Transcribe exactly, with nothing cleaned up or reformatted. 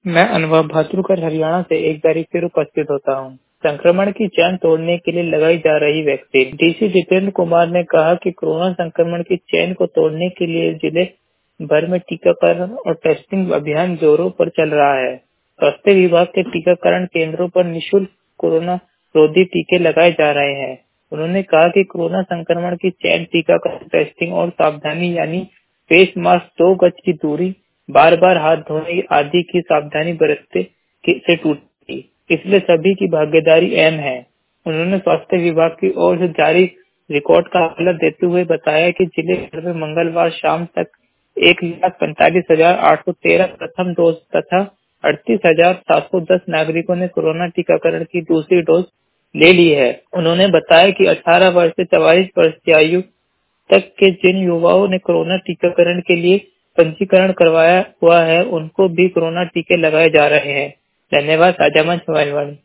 मैं अनुभव भातुरकर हरियाणा से एक बार फिर उपस्थित होता हूँ। संक्रमण की चैन तोड़ने के लिए लगाई जा रही वैक्सीन। डीसी जितेंद्र कुमार ने कहा कि कोरोना संक्रमण की चैन को तोड़ने के लिए जिले भर में टीकाकरण और टेस्टिंग अभियान जोरों पर चल रहा है। स्वास्थ्य विभाग के टीकाकरण केंद्रों पर निःशुल्क कोरोना रोधी टीके लगाए जा रहे हैं। उन्होंने कहा कि कोरोना संक्रमण की चैन टीकाकरण, टेस्टिंग और सावधानी यानी फेस मास्क, दो गज की दूरी, बार बार हाथ धोने आदि की सावधानी बरतते से टूटेगी। इसलिए सभी की भागीदारी अहम है। उन्होंने स्वास्थ्य विभाग की ओर से जारी रिकॉर्ड का हवाला देते हुए बताया कि जिले भर में मंगलवार शाम तक एक लाख पैंतालीस हजार आठ सौ तेरह प्रथम डोज तथा अड़तीस हजार सात सौ दस नागरिकों ने कोरोना टीकाकरण की दूसरी डोज ले ली है। उन्होंने बताया कि अठारह वर्ष से चवालीस वर्ष की आयु तक के जिन युवाओं ने कोरोना टीकाकरण के लिए पंजीकरण करवाया हुआ है, उनको भी कोरोना टीके लगाए जा रहे हैं। धन्यवाद। साझा मंच मोबाइल वाणी।